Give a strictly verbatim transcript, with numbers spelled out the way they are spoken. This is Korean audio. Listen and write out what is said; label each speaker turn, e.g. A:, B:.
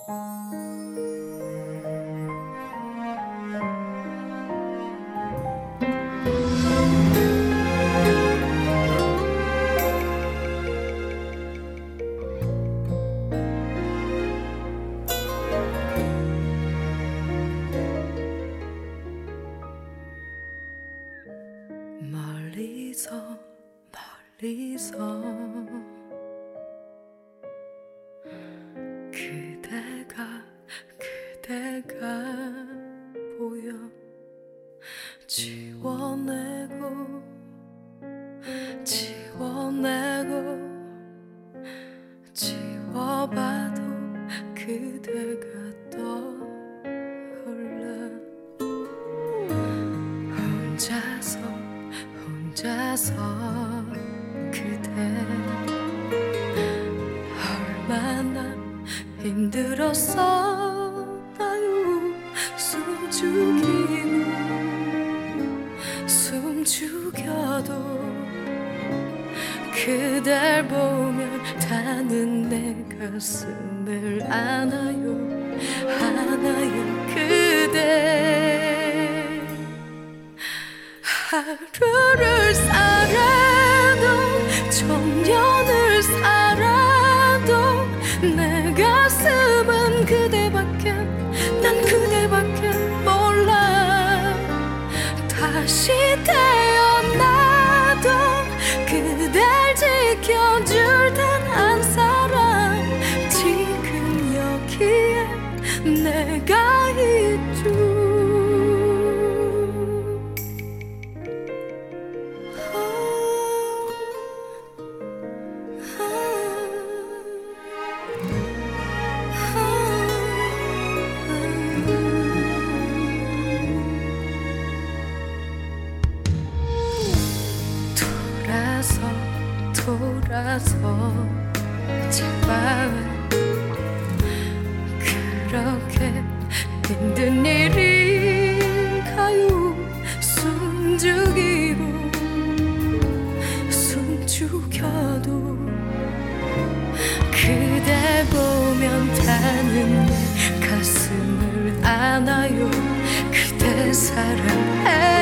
A: 멀리서 멀리서 그대가 그대가 보여 지워내고 지워내고 지워봐도 그대가 떠올라 혼자서 혼자서 그대 얼마나 힘들었었나요. 숨죽이고 숨죽여도 그댈 보면 타는 내 가슴을 안아요 안아요 그대 하루를 살아도 천년을 살아도 내 가슴은 그대밖에 난 그대밖에 몰라 다시 태어나도 그댈 지켜줄 단 한 사람 지금 여기에 내가 있죠. 돌아서 제발 그렇게 힘든 일인가요. 숨죽이고 숨죽여도 그대 보면 타는 내 가슴을 안아요. 그대 사랑해